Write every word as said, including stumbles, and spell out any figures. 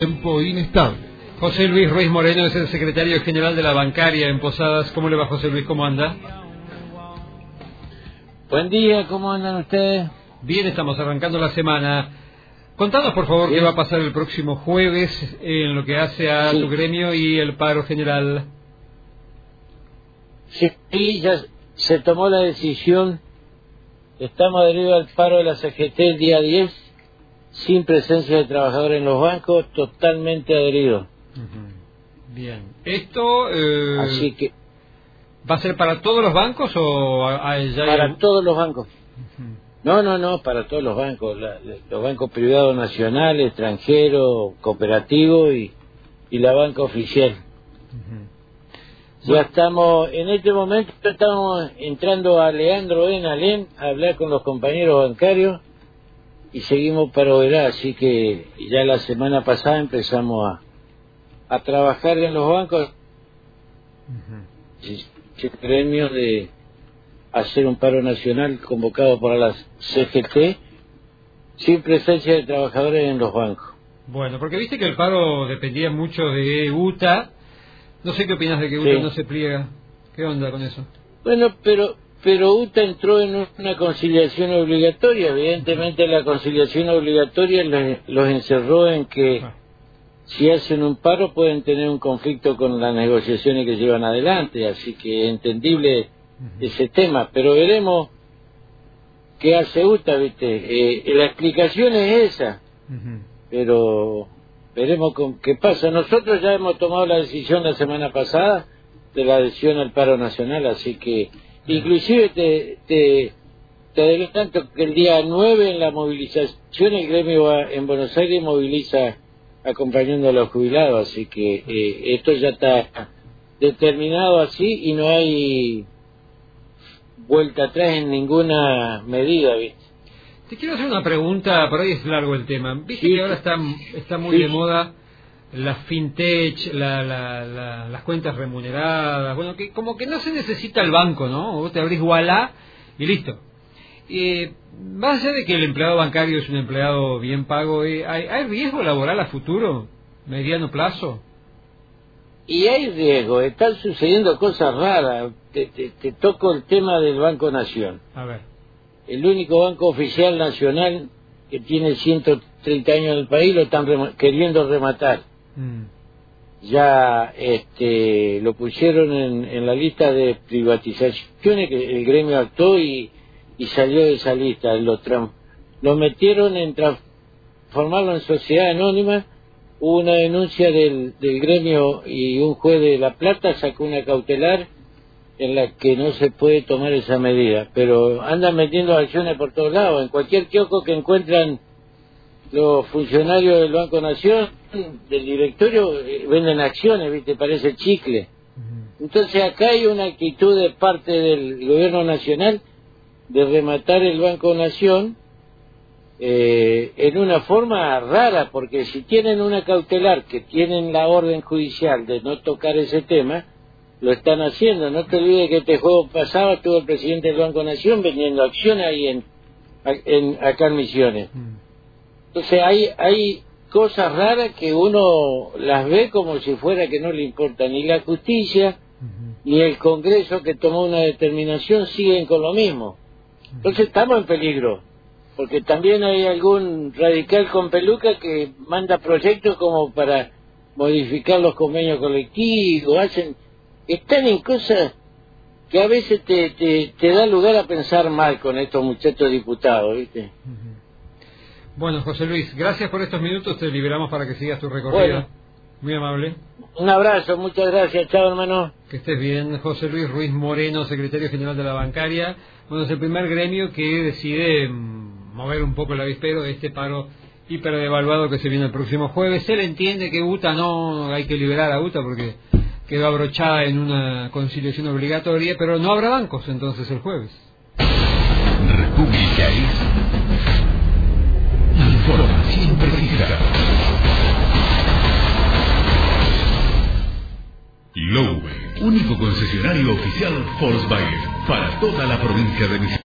Tiempo inestable. José Luis Ruiz Moreno es el secretario general de la bancaria en Posadas. ¿Cómo le va, José Luis? ¿Cómo anda? Buen día, ¿cómo andan ustedes? Bien, estamos arrancando la semana. Contanos, por favor, ¿Sí? qué va a pasar el próximo jueves en lo que hace a Sí. tu gremio y el paro general. Sí, ya se tomó la decisión. Estamos adheridos al paro de la C G T el día diez, sin presencia de trabajadores en los bancos, totalmente adheridos. Uh-huh. Bien. ¿Esto eh, Así que va a ser para todos los bancos o a- a- ya hay para algún- todos los bancos. Uh-huh. No, no, no, para todos los bancos, la- la- los bancos privados nacionales, extranjeros, cooperativos y, y la banca oficial. Uh-huh. Ya estamos, en este momento estamos entrando a Leandro en Alem a hablar con los compañeros bancarios y seguimos para Oberá, así que ya la semana pasada empezamos a, a trabajar en los bancos, Uh-huh. y- y premios de hacer un paro nacional convocado para la C G T sin presencia de trabajadores en los bancos. Bueno, porque viste que el paro dependía mucho de U T A. No sé qué opinas de que U T A Sí. no se pliega. ¿Qué onda con eso? Bueno, pero pero U T A entró en una conciliación obligatoria. Evidentemente la conciliación obligatoria los, los encerró en que Ah. si hacen un paro pueden tener un conflicto con las negociaciones que llevan adelante, así que entendible Uh-huh. ese tema, pero veremos qué hace U T A, ¿viste? Eh, la explicación es esa, Uh-huh. pero veremos con qué pasa. Nosotros ya hemos tomado la decisión la semana pasada de la adhesión al paro nacional, así que inclusive te, te, te adelanto que el día nueve en la movilización el gremio va- en Buenos Aires moviliza acompañando a los jubilados, así que eh, esto ya está determinado así y no hay vuelta atrás en ninguna medida, ¿viste? Te quiero hacer una pregunta, por ahí es largo el tema. Viste Sí. que ahora está, está muy Sí. de moda las fintech, la, la, la- las cuentas remuneradas. Bueno, que como que no se necesita el banco, ¿no? Vos te abrís Wallah y listo. Eh, más allá de que el empleado bancario es un empleado bien pago, eh, ¿hay, ¿hay riesgo laboral a futuro, mediano plazo? Y hay riesgo, están sucediendo cosas raras. Te, te, te toco el tema del Banco Nación. A ver. El único banco oficial nacional que tiene ciento treinta años en el país lo están rema- queriendo rematar. Mm. Ya este, lo pusieron en, en la lista de privatizaciones, que el gremio actuó y, y salió de esa lista. Lo, tran- lo metieron en transformarlo en sociedad anónima. Hubo una denuncia del, del gremio y un juez de La Plata sacó una cautelar en la que no se puede tomar esa medida, pero andan metiendo acciones por todos lados. En cualquier kiosco que encuentran los funcionarios del Banco Nación, del directorio, eh, venden acciones, ¿viste? Parece chicle. Ujú. Entonces acá hay una actitud de parte del gobierno nacional de rematar el Banco Nación eh, en una forma rara, porque si tienen una cautelar, que tienen la orden judicial de no tocar ese tema, lo están haciendo. No te olvides que este juego pasado estuvo el presidente del Banco Nación vendiendo acciones ahí en, en acá en Misiones. Mm. Entonces hay hay cosas raras que uno las ve como si fuera que no le importa ni la justicia Ujú. ni el Congreso, que tomó una determinación, siguen con lo mismo. Entonces estamos en peligro, porque también hay algún radical con peluca que manda proyectos como para modificar los convenios colectivos, hacen, están en cosas que a veces te, te, te da lugar a pensar mal con estos muchachos diputados, ¿viste? Ujú. Bueno, José Luis, gracias por estos minutos, te liberamos para que sigas tu recorrido. Bueno. Muy amable. Un abrazo, muchas gracias, chao hermano. Que estés bien. José Luis Ruiz Moreno, secretario general de la bancaria. Bueno, es el primer gremio que decide mm, mover un poco el avispero de este paro hiperdevaluado que se viene el próximo jueves. Él entiende que U T A no hay que liberar a U T A porque quedó abrochada en una conciliación obligatoria, pero no habrá bancos entonces el jueves. República es información precisa. Lowe, único concesionario oficial Volkswagen para toda la provincia de Misiones.